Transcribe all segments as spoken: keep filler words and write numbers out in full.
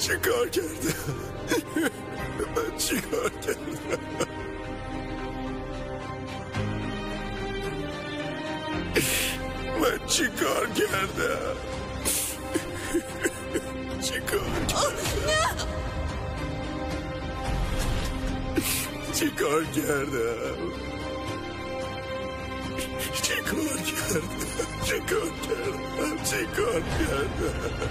چی کار کردم؟ من چی کار کردم؟ من چی کار کردم؟ چی کار کردم؟ چی کار کردم؟ چی کار کردم؟ چی کار کردم؟ چی کار کردم؟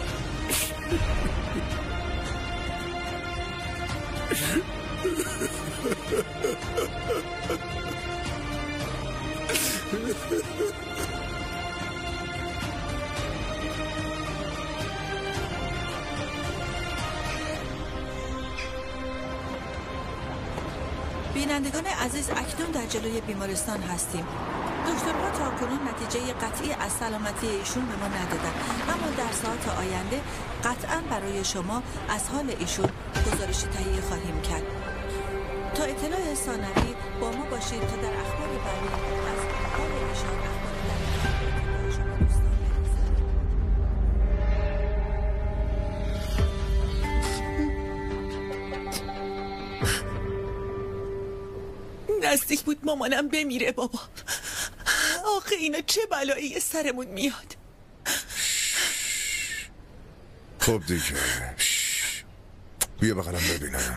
بینندگان عزیز، اکنون در جلوی بیمارستان هستیم. دکترها تاکنون نتیجه قطعی از سلامتی ایشون به ما ندادن، اما در ساعات آینده قطعا برای شما از حال ایشون گزارشی تهیه خواهیم کرد. تا اطلاع ثانوی با ما باشید تا در اخبار بعدی از حال ایشان اخبار در شما دوستان برسد. نزدیک بود مامانم بمیره بابا. آخه اینا چه بلایی سرمون میاد. خب دیگه بیا بغلم ببینم.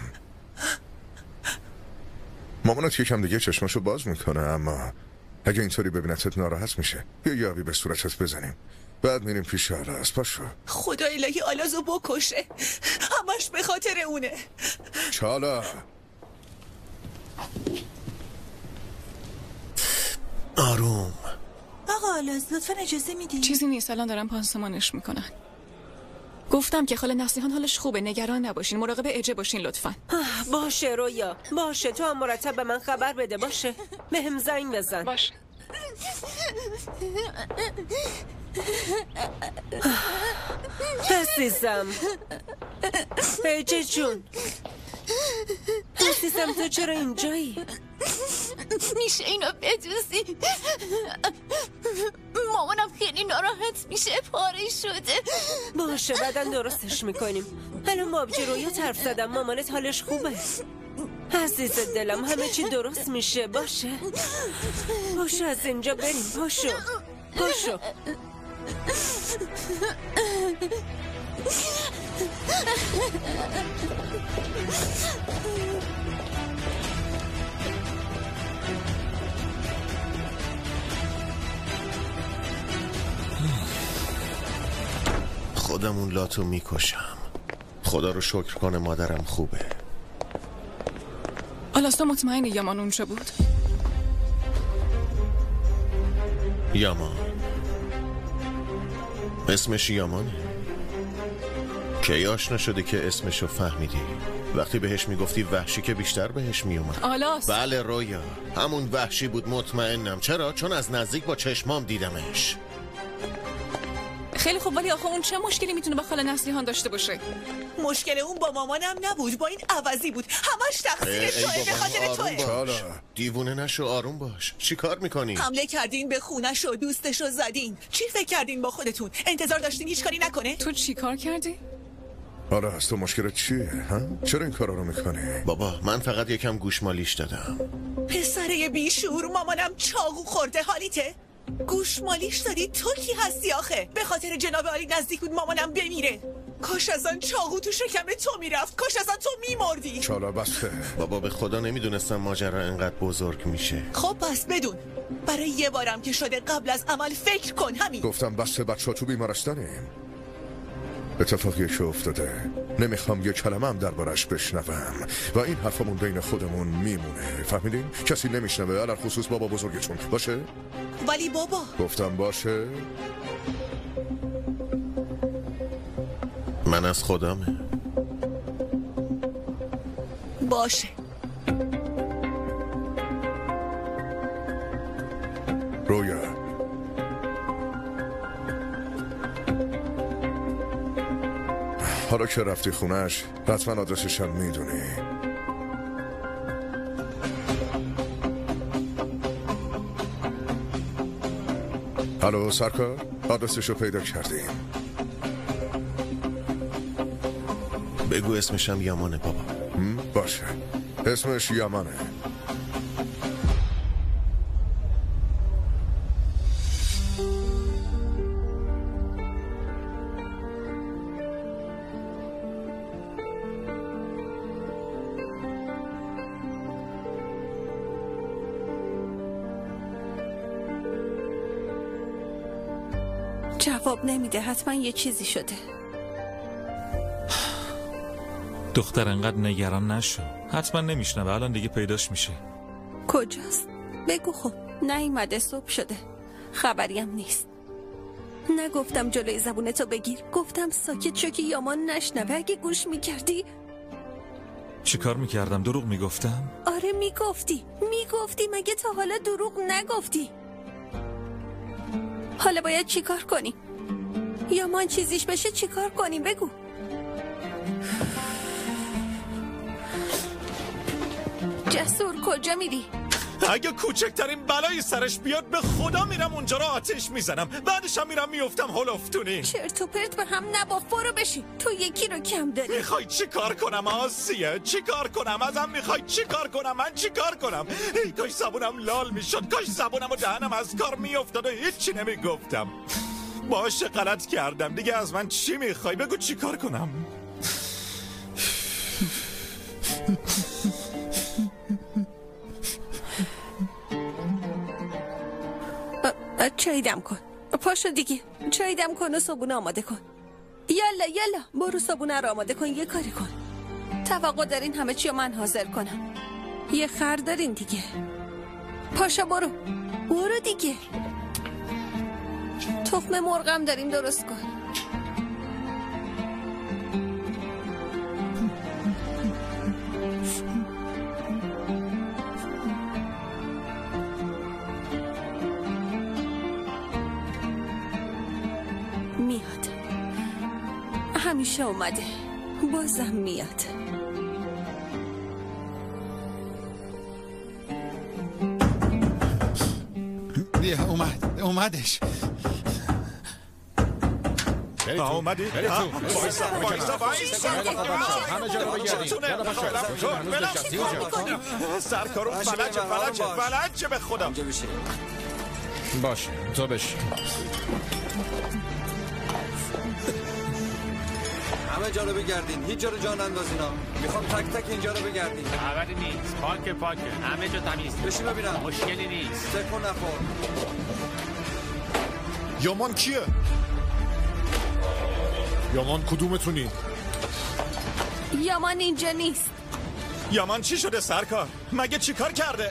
مامانت یکم دیگه چشماشو باز میکنه، اما اگه اینطوری ببینتت ناراحت میشه. بیا یه آبی به صورتت بزنیم، بعد میریم پیش آلاز. پاشو. خدا الهی آلازو بکشه، همش به خاطر اونه. چالا آروم. آقا آلاز لطفا اجازه میدی؟ چیزی نیست، الان دارم پانسمانش میکنن. گفتم که خاله نصیحان حالش خوبه، نگران نباشین، مراقب اجه باشین لطفا. باشه رویا، باشه. تو هم مرتب به من خبر بده. باشه، بهم زنگ بزن. باشه. عزیزم، اجه جون، عزیزم تو چرا اینجایی؟ میشه اینو بدوزی؟ مامانم خیلی ناراحت میشه، پاره شده. باشه، بعداً درستش میکنیم. الان با آبجی رویا حرف زدم، مامانت حالش خوبه. عزیز دلم، همه چی درست میشه. باشه باشه، از اینجا بریم. پاشو پاشو. خودمون لاتو میکشم. خدا رو شکر کنه مادرم خوبه. آلاستا مطمئنی یامان اونجا بود؟ یامان اسمش یامانه. کی آشنا شده که اسمشو فهمیدی؟ وقتی بهش میگفتی وحشی که بیشتر بهش میومد. آلاس. بله رویا، همون وحشی بود مطمئنم. چرا؟ چون از نزدیک با چشمام دیدمش. خیلی خوب، ولی آخه اون چه مشکلی میتونه با خاله نصیحان داشته باشه؟ مشکل اون با مامانم نبود، با این عوضی بود. همش تقصیر توئه، به خاطر توئه. دیوونه نشو، آروم باش. چی کار میکنی؟ حمله کردین به خونش و دوستش رو زدین. چی فکر کردین با خودتون؟ انتظار داشتین هیچ کاری نکنه؟ تو چی کار کردی؟ آره، از تو مشکلت چیه؟ ها؟ چرا این کارا رو میکنی؟ بابا من فقط یکم گوشمالیش دادم. پسره بیشور، مامانم چاقو خورده حالیته؟ گوشمالیش دادی؟ تو کی هستی آخه؟ به خاطر جناب عالی نزدیک بود مامانم بمیره. کاش از آن چاقو تو شکم تو میرفت، کاش از آن تو میمردی. چالا بسته. بابا به خدا نمیدونستم ماجرا اینقدر بزرگ میشه. خب پس بدون، برای یه بارم که شده قبل از عمل فکر کن. همین گفتم بسته، بچه ها تو بیمارستانیم. اتفاقی که افتاده نمیخوام یه کلمه هم دربارش بشنوم و این حرفمون بین خودمون میمونه. فهمیدین؟ کسی نمیشنوه، علل خصوص بابا بزرگتون. باشه؟ ولی بابا گفتم باشه. من از خودمه. باشه. رویا، حالا که رفتی خونش حتما آدرسش هم میدونی. الو سرکار، آدرسش رو پیدا کردیم. بگو اسمشم یامانه بابا. باشه، اسمش یامانه. جواب نمیده، حتما یه چیزی شده. دختر انقدر نگران نشو، حتما نمیشنوه، الان دیگه پیداش میشه. کجاست؟ بگو خب. نیومده، صبح شده، خبریم نیست. نگفتم جلوی زبونتو بگیر، گفتم ساکت شو که یامان نشنوه. اگه گوش میکردی. چی کار میکردم؟ دروغ میگفتم؟ آره میگفتی، میگفتی. مگه تا حالا دروغ نگفتی؟ حالا باید چی کار کنیم؟ یامان چیزیش بشه چی کار کنیم؟ بگو. جسور کجا میری؟ اگه کوچکترین بلایی سرش بیاد به خدا میرم اونجا رو آتش میزنم، بعدش هم میرم میفتم هلفتونی. چرت و پرت به هم نباف، برو بشی. تو یکی رو کم داری. میخوای چی کار کنم آسیه؟ چی کار کنم؟ ازم میخوای چی کار کنم؟ من چی کار کنم؟ ای کاش زبونم لال میشد، کاش زبونم و دهنم از کار میافتاد و هیچی نمیگفتم. باشه غلط کردم دیگه، از من چی میخوای؟ بگو چی کار کنم؟ چای دم کن، پاشو دیگه. چای دم کن و صابونه آماده کن. یالا یالا برو صابونه رو آماده کن. یه کاری کن، توقع دارین همه چی رو من حاضر کنم. یه خر دارین دیگه. پاشو برو برو دیگه. تخم مرغم داریم، درست کن. میاد، همیشه اومده، بازم میاد. بیا اومد، اومدش. اومدی؟ وایسا وایسا وایسا همه جا رو بگردیم. سرکارو فلجه فلجه فلجه به خودم. باشه تو بشین. همه جا رو بگردین، هیچ جا رو جا نندازینا. میخوام تک تک اینجا رو بگردین. خبری نیست، پاک پاکه، همه جا تمیز. بشین ببینم. مشکلی نیست. تکون نخور. یامان کیه؟ یامان کدومتونی؟ یامان اینجا نیست. یامان چی شده سرکار؟ مگه چی کار کرده؟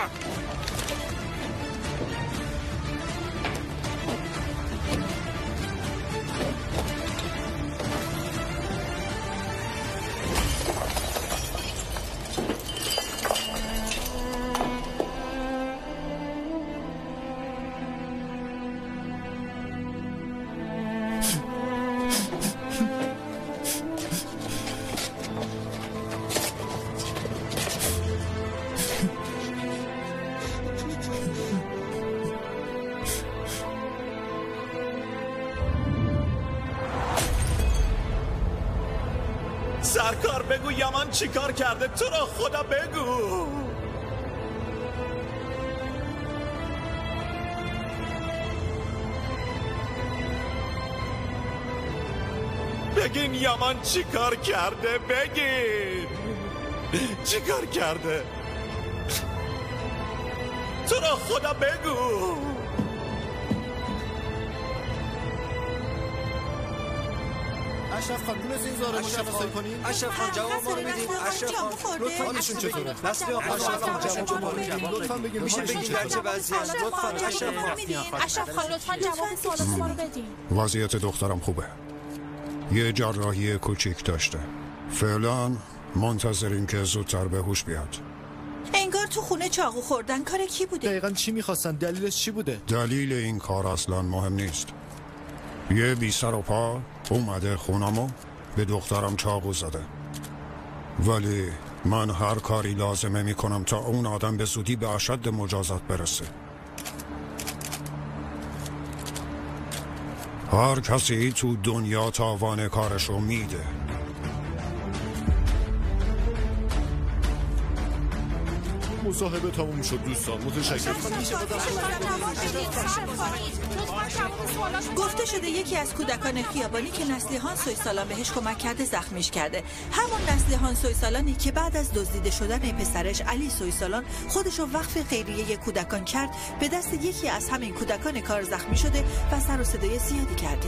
سرکار بگو یامان چی کار کرده؟ تو را خدا بگو. بگین یامان چی کار کرده؟ بگین چی کار کرده؟ تو را خدا بگو. اشرف خان تونست این زاره مشخصایی کنیم؟ اشرف خان جواب ما رو بدین. اشرف خان لطفا حالشون چطوره؟ نسلی آقا اشرف خان جواب ما رو بدین. لطفا بگین میشه بگین در چه وضعیه؟ لطفا اشرف خان. اشرف خان لطفا جواب سوالات ما رو بدین. وضعیت دخترم خوبه. یه جراحی کوچیک داشته. فعلا منتظریم که زودتر به هوش بیاد. انگار تو خونه چاقو خوردن کار کی بوده؟ دقیقاً چی میخواستن؟ دلیلش چی بوده؟ دلیل این کار اصلا مهم نیست. یه بی سر و پا اومده خونمو به دخترم چاقو زده. ولی من هر کاری لازمه میکنم تا اون آدم به زودی به اشد مجازات برسه. هر کسی تو دنیا تاوان کارشو میده. مصاحبه تموم شد دوستان. متشکرم. گفته شده یکی از کودکان خیابانی که نسلیهان سویسالان بهش کمک کرده زخمیش کرده. همون نسلیهان سویسالانی که بعد از دزدیده شدن پسرش علی سویسالان خودش رو وقف خیریه کودکان کرد، به دست یکی از همین کودکان کار زخمی شده و سر و صدای زیادی کرده.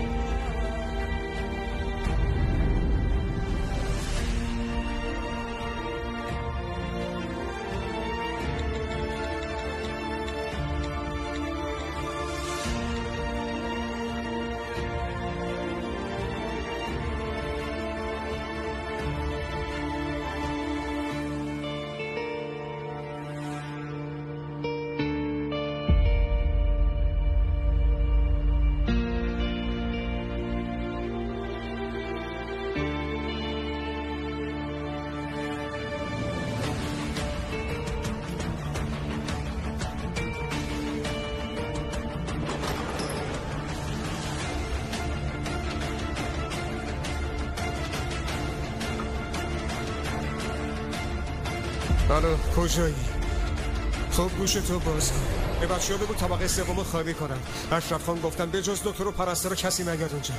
الو کجایی؟ خب گوش تو باز کن. به بچه ها بگو طبقه سوم خالی کنن. اشرف خان گفتن به جز دکتر و پرستار کسی نیاد اونجا.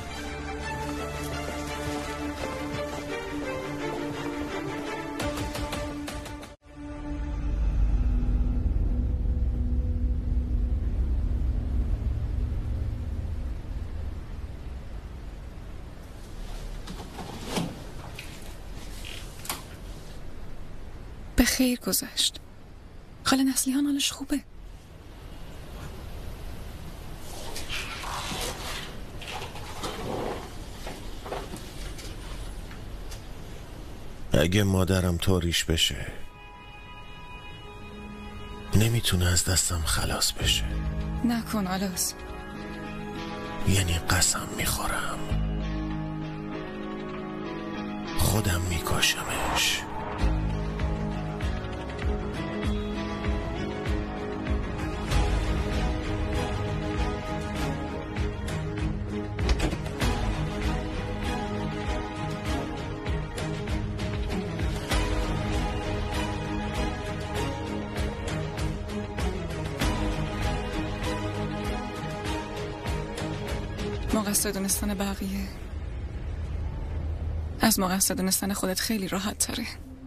به خیر گذشت. خاله نسلیهان حالش خوبه. اگه مادرم طوریش بشه نمیتونه از دستم خلاص بشه. نکن آلاس. یعنی قسم میخورم خودم میکشمش. مقصر دونستن بقیه از مقصر دونستن خودت خیلی راحت تره.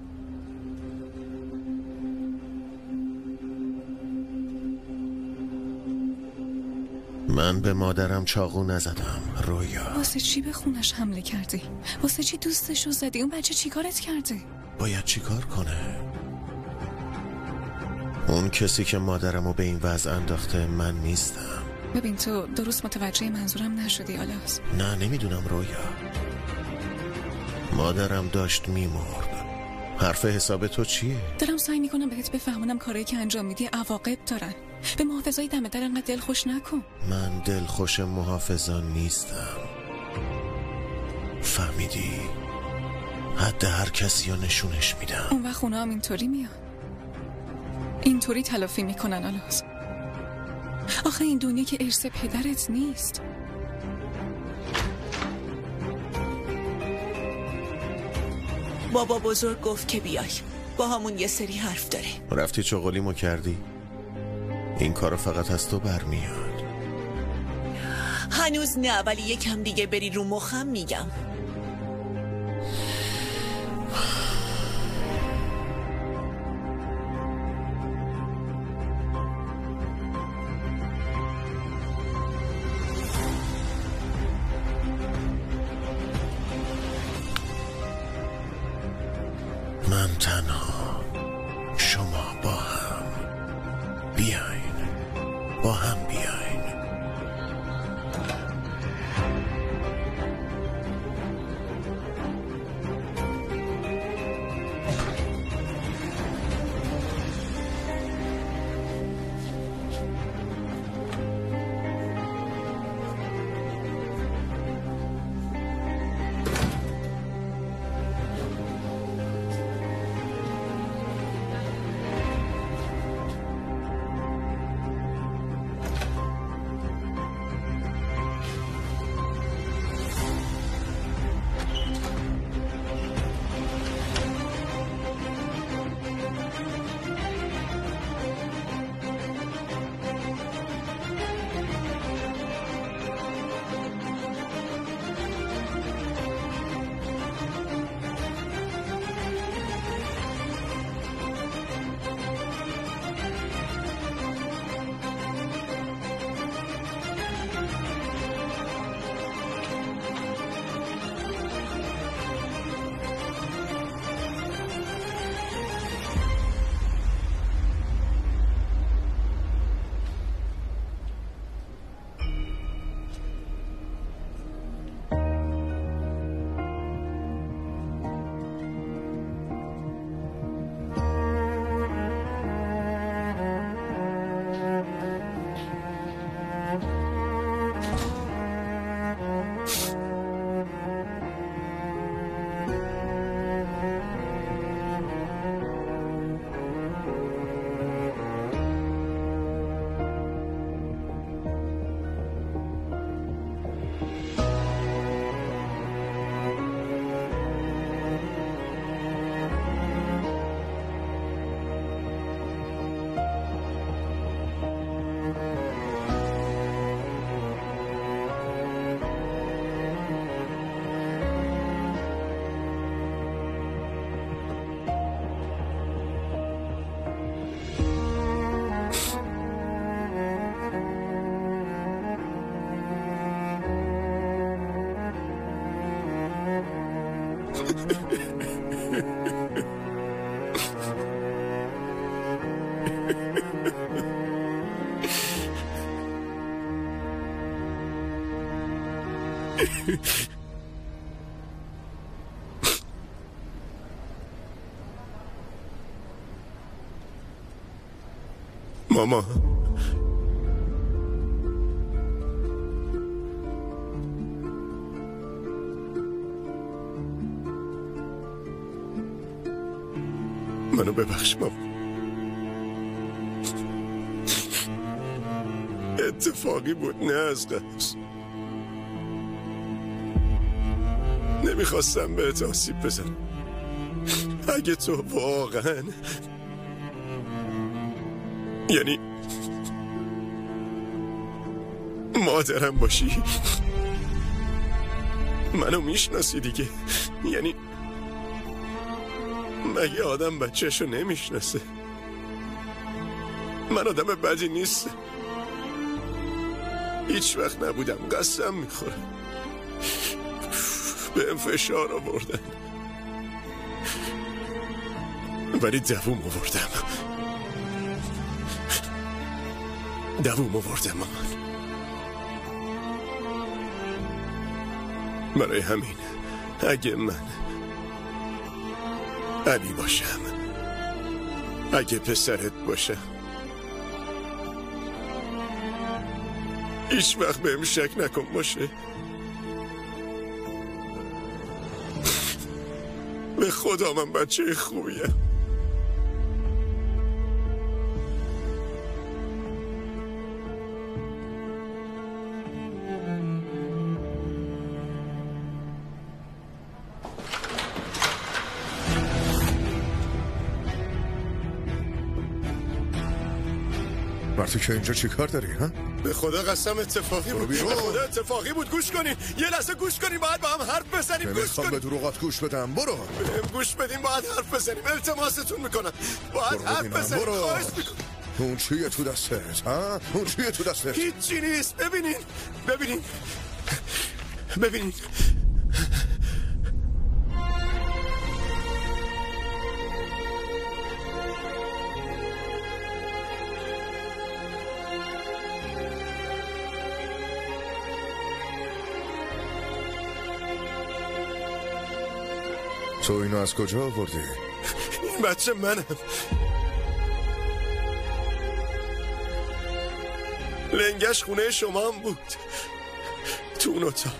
من به مادرم چاقو نزدم رویا. واسه چی به خونش حمله کردی؟ واسه چی دوستشو زدی؟ اون بچه چی کارت کرده؟ باید چی کار کنه؟ اون کسی که مادرمو به این وضع انداخته من نیستم. ببین تو درست متوجه منظورم نشدی آلاس. نه نمیدونم رویا. مادرم داشت میمرد. حرف حساب تو چیه؟ دارم سعی میکنم بهت بفهمونم کارایی که انجام میدی عواقب دارن. به محافظای دم در انقدر دل خوش نکن. من دل خوش محافظان نیستم. فهمیدی؟ حد هر کسی رو نشونش میدم. اون وقت اونا هم اینطوری میان. اینطوری تلافی میکنن آلاس. آخه این دنیا که ارث پدرت نیست. بابا بزرگ گفت که بیای با همون یه سری حرف داره. رفتی چغلیمو کردی؟ این کارو فقط از تو برمیاد. هنوز نه ولی یکم دیگه بری رو مخم میگم. من تنها، شما با هم. بیاین با هم بیاین. ماما منو ببخش ماما. اتفاقی بود، نه از قصد. نمیخواستم بهت آسیب بزنم. اگه تو واقعا یعنی مادرم باشی منو میشناسی دیگه. یعنی مگه آدم بچهشو نمیشناسه؟ من آدم بدی نیست، هیچ وقت نبودم، قسم میخورم. بهم فشار آوردن ولی دووم آوردم، دووم آوردم مامان. برای همین اگه من علی باشم، اگه پسرت باشم، هیچ وقت بهم شک نکن باشه. به خدا من بچه خوبیم. مرتی که اینجا چی کار داری ها؟ به خدا قسم اتفاقی بود. به خدا اتفاقی بود. گوش کنین، یه لحظه گوش کنین، باید با هم حرف بزنیم. گوش کنین. به دروغات گوش بدم. برو. بهم گوش بدین، باید حرف بزنیم. التماستون میکنم باید حرف بزنیم. خواهش میکنم. اون چیه تو دستت ها؟ اون چیه تو دستت؟ هیچی نیست. ببینین ببینین ببینین تو اینو از کجا آوردی؟ این بچه منم. لنگش خونه شما هم بود، تو اون اتاق.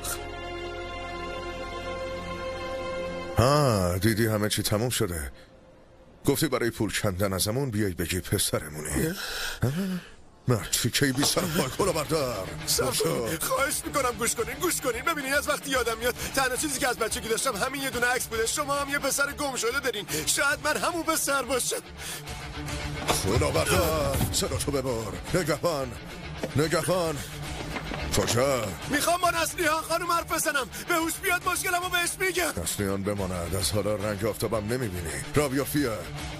ها دیدی همه چی تموم شده. گفتی برای پول کندن ازمون بیای بگی پسرمونی. مرتی که بی سر پای کلو بردار. خواهش میکنم گوش کنین گوش کنین ببینین. از وقتی یادم میاد تنها چیزی که از بچگی داشتم همین یه دونه عکس بوده. شما هم یه پسر گم شده دارین، شاید من همون پسر باشم. کلو بردار، صدا تو ببار. نگهبان نگهبان کجا؟ میخوام با نسلیان خانم حرف بزنم. به هوش بیاد مشکلمو بهش میگم. نسلیان بماند، از حالا رنگ آفتابم نمیبینی. را بیا فیا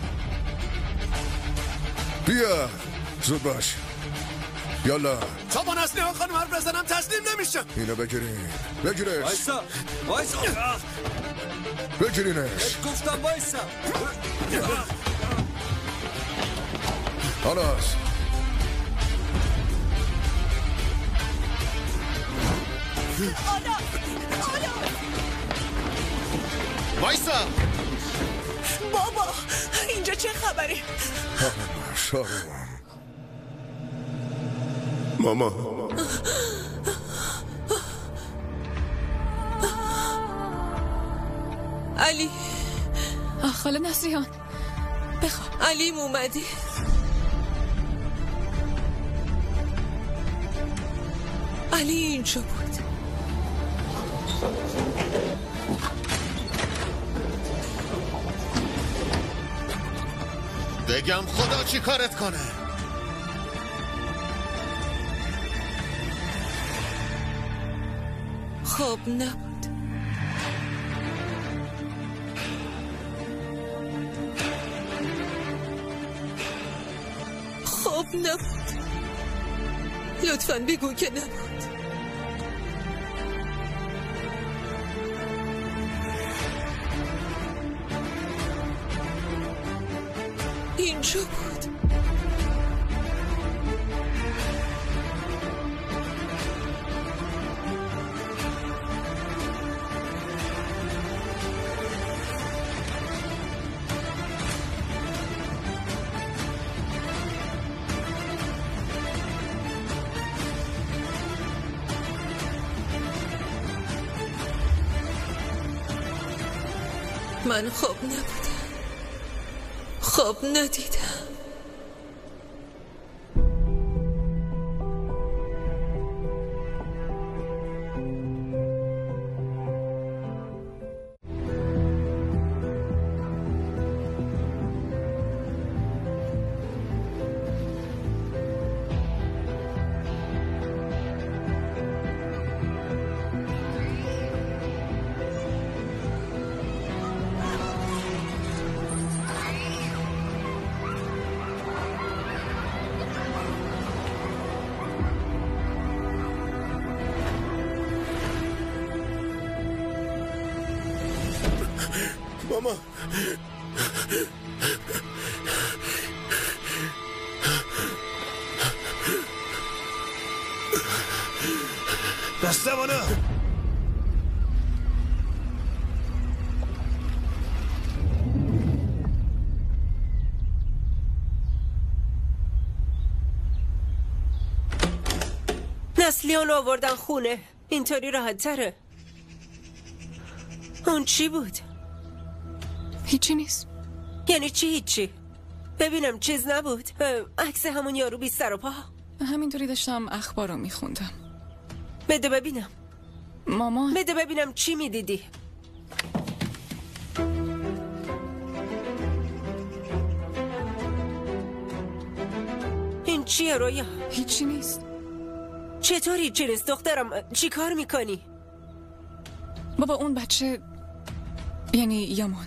بیا زود باش. یالا تا با نسلیان خانم حرف بزنم تسلیم نمیشم. اینو بگیرین بگیرش. وایسا وایسا بگیرینش. گفتم وایسا. آلاس آلا آلا وایسا. بابا اینجا چه خبره؟ شاروم ماما علی. خاله نسریان بخواب. علیم اومدی؟ علی اینجا بود. بگم خدا چی کارت کنه. خب نبود. خب نبود. لطفاً بگو که نبود. جو بود. من خواب نبودم، خواب ندیدم. ماما دستمونو نسلیان آوردن خونه. اینطوری راحت تره. اون چی بود؟ هیچی نیست. یعنی چی هیچی؟ ببینم چیز نبود؟ عکس همون یارو بی سر و پا؟ همینطوری داشتم اخبار رو میخوندم. بده ببینم. مامان بده ببینم چی میدیدی؟ این چیه رویا؟ هیچی نیست. چطور هیچی نیست دخترم؟ چی کار میکنی؟ بابا اون بچه، یعنی یامان،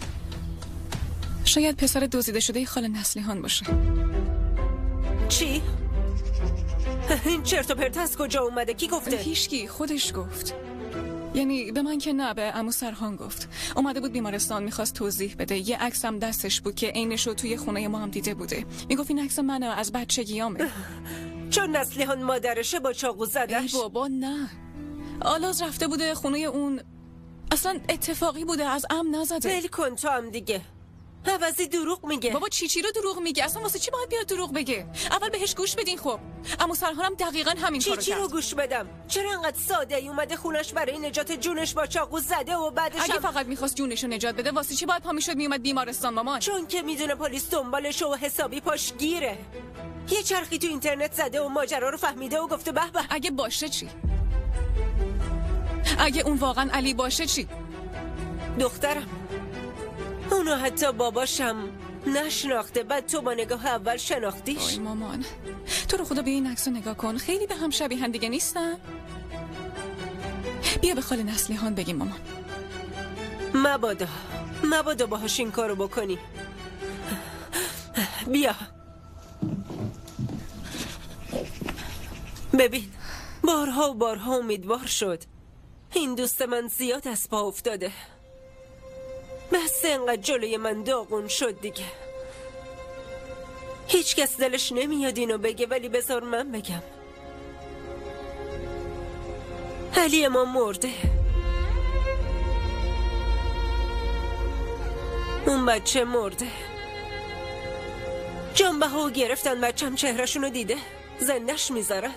شاید پسر دزدیده شده خاله نسلیحان باشه. چی؟ این چرت و پرت از کجا اومده؟ کی گفته؟ هیچکی، خودش گفت. یعنی به من که نه، به عمو سرهان گفت. اومده بود بیمارستان، میخواست توضیح بده. یه عکس هم دستش بود که عینشو توی خونه ما هم دیده بوده. میگفت این عکس منه، از بچگیامه. چون نسلیحان مادرشه با چاقو زدش؟ ای بابا نه، آلاز رفته بوده خونه اون، اصلا اتفاقی بوده، از عمد نزده. ول کن تو هم دیگه، عوضی دروغ میگه. بابا چی چی رو دروغ میگه؟ اصلا واسه چی باید بیاد دروغ بگه؟ اول بهش گوش بدین. خب عمو سرهانم دقیقاً همین کارو کرد. چی چی رو گوش بدم؟ چرا انقدر ساده ای اومده خونش برای نجات جونش با چاقو زده و بعدش اگه هم... فقط میخواست جونشو نجات بده واسه چی باید پا میشد میومد بیمارستان مامان؟ چون که میدونه پلیس دنبالش و حسابی پاش گیره. یه چرخی تو اینترنت زده و ماجرا رو فهمیده و گفته به به. اگه باشه چی؟ اگه اون واقعا علی باشه چی؟ دخترم اونو حتی باباشم نشناخته، بعد تو با نگاه اول شناختیش. وای مامان، تو رو خدا بیا این عکسو نگاه کن، خیلی به هم شبیه هم دیگه نیستن؟ بیا به خاله نسلیحان بگیم مامان. مبادا مبادا باهاش این کارو بکنی. بیا ببین، بارها و بارها امیدوار شد. این دوست من زیاد از پا افتاده. بس انقدر جلوی من داغون شد دیگه. هیچ کس دلش نمیاد اینو بگه، ولی بذار من بگم. علی ما مرده. اون بچه مرده. جنبه ها گرفتن، بچم چهرشونو دیده، زندش میذارن.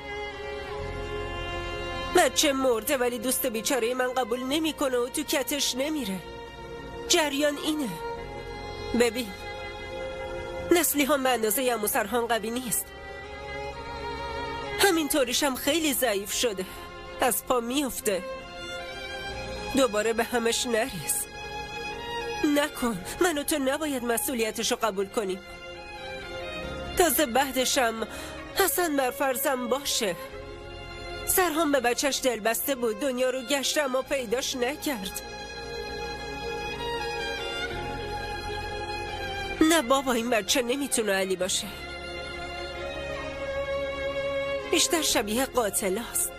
بچه مرده ولی دوست بیچاره من قبول نمیکنه و تو کتش نمیره. جریان اینه. ببین، نسلیحان به اندازه عمو سرهان قوی نیست. همینطوریش هم خیلی ضعیف شده، از پا میفته. دوباره به همش نریز. نکن، من و تو نباید مسئولیتشو قبول کنیم. تازه بعدشم حسن بر فرضم باشه. سرهان به بچهش دل بسته بود، دنیا رو گشت اما پیداش نکرد. نه بابا، این بچه نمیتونه علی باشه. بیشتر شبیه قاتل است.